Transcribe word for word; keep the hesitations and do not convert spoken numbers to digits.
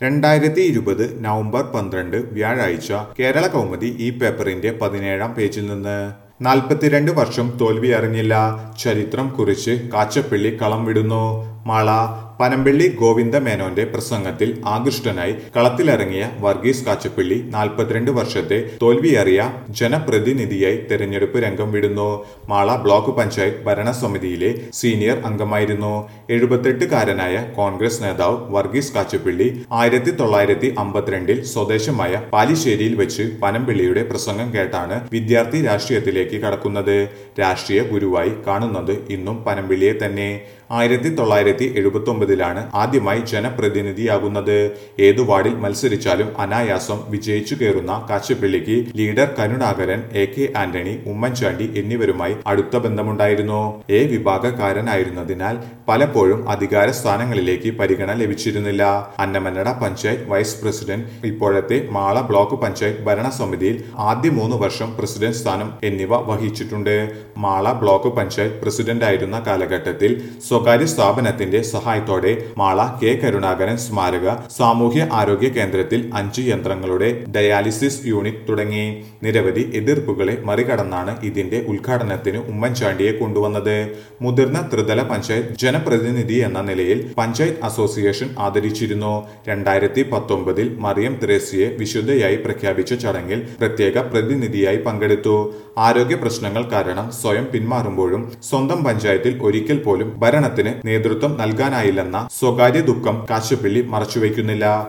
രണ്ടായിരത്തി ഇരുപത് നവംബർ പന്ത്രണ്ട് വ്യാഴാഴ്ച കേരള കൗമുദി ഈ പേപ്പറിന്റെ പതിനേഴാം പേജിൽ നിന്ന് നാൽപ്പത്തിരണ്ട് വർഷം തോൽവി അറിഞ്ഞില്ല, ചരിത്രം കുറിച്ച് കാച്ചപ്പള്ളി കളം വിടുന്നു. മാള പനമ്പള്ളി ഗോവിന്ദ മേനോന്റെ പ്രസംഗത്തിൽ ആകൃഷ്ടനായി കളത്തിലിറങ്ങിയ വർഗീസ് കാച്ചപ്പള്ളി നാൽപ്പത്തിരണ്ട് വർഷത്തെ തോൽവിയേറിയ ജനപ്രതിനിധിയായി തെരഞ്ഞെടുപ്പ് രംഗം വിടുന്നു. മാള ബ്ലോക്ക് പഞ്ചായത്ത് ഭരണസമിതിയിലെ സീനിയർ അംഗമായിരുന്നു. എഴുപത്തെട്ടുകാരനായ കോൺഗ്രസ് നേതാവ് വർഗീസ് കാച്ചപ്പള്ളി ആയിരത്തി തൊള്ളായിരത്തി അമ്പത്തിരണ്ടിൽ സ്വദേശമായ പാലിശ്ശേരിയിൽ വെച്ച് പനമ്പള്ളിയുടെ പ്രസംഗം കേട്ടാണ് വിദ്യാർത്ഥി രാഷ്ട്രീയത്തിലേക്ക് കടക്കുന്നത്. രാഷ്ട്രീയ ഗുരുവായി കാണുന്നത് ഇന്നും പനമ്പള്ളിയെ തന്നെ. ആയിരത്തി തൊള്ളായിരത്തി എഴുപത്തി ഒമ്പതിലാണ് ആദ്യമായി ജനപ്രതിനിധിയാകുന്നത്. ഏതു വാർഡിൽ മത്സരിച്ചാലും അനായാസം വിജയിച്ചു കയറുന്ന കാച്ചപ്പള്ളിക്ക് leader Karunakaran, A K Antony, Oommen Chandy എന്നിവരുമായി അടുത്ത ബന്ധമുണ്ടായിരുന്നു. എ വിഭാഗക്കാരനായിരുന്നതിനാൽ പലപ്പോഴും അധികാര സ്ഥാനങ്ങളിലേക്ക് പരിഗണന ലഭിച്ചിരുന്നില്ല. അന്നമനട പഞ്ചായത്ത് വൈസ് പ്രസിഡന്റ്, ഇപ്പോഴത്തെ മാള ബ്ലോക്ക് പഞ്ചായത്ത് ഭരണസമിതിയിൽ ആദ്യ മൂന്ന് വർഷം പ്രസിഡന്റ് സ്ഥാനം എന്നിവ വഹിച്ചിട്ടുണ്ട്. മാള ബ്ലോക്ക് പഞ്ചായത്ത് പ്രസിഡന്റായിരുന്ന കാലഘട്ടത്തിൽ സ്വകാര്യ സ്ഥാപനത്തിന്റെ സഹായത്തോടെ മാള കെ കരുണാകരൻ സ്മാരക സാമൂഹ്യ ആരോഗ്യ കേന്ദ്രത്തിൽ അഞ്ച് യന്ത്രങ്ങളുടെ ഡയാലിസിസ് യൂണിറ്റ് തുടങ്ങി. നിരവധി എതിർപ്പുകളെ മറികടന്നാണ് ഇതിന്റെ ഉദ്ഘാടനത്തിന് ഉമ്മൻചാണ്ടിയെ കൊണ്ടുവന്നത്. മുതിർന്ന ത്രിതല പഞ്ചായത്ത് ജനപ്രതിനിധി എന്ന നിലയിൽ പഞ്ചായത്ത് അസോസിയേഷൻ ആദരിച്ചിരുന്നു. രണ്ടായിരത്തി പത്തൊമ്പതിൽ മറിയം ത്രേസ്യയെ വിശുദ്ധയായി പ്രഖ്യാപിച്ച ചടങ്ങിൽ പ്രത്യേക പ്രതിനിധിയായി പങ്കെടുത്തു. ആരോഗ്യ പ്രശ്നങ്ങൾ കാരണം സ്വയം പിന്മാറുമ്പോഴും സ്വന്തം പഞ്ചായത്തിൽ ഒരിക്കൽ പോലും ഭരണത്തിന് നേതൃത്വം നൽകാനായില്ലെന്ന സ്വകാര്യ ദുഃഖം കാച്ചപ്പള്ളി മറച്ചുവെക്കുന്നില്ല.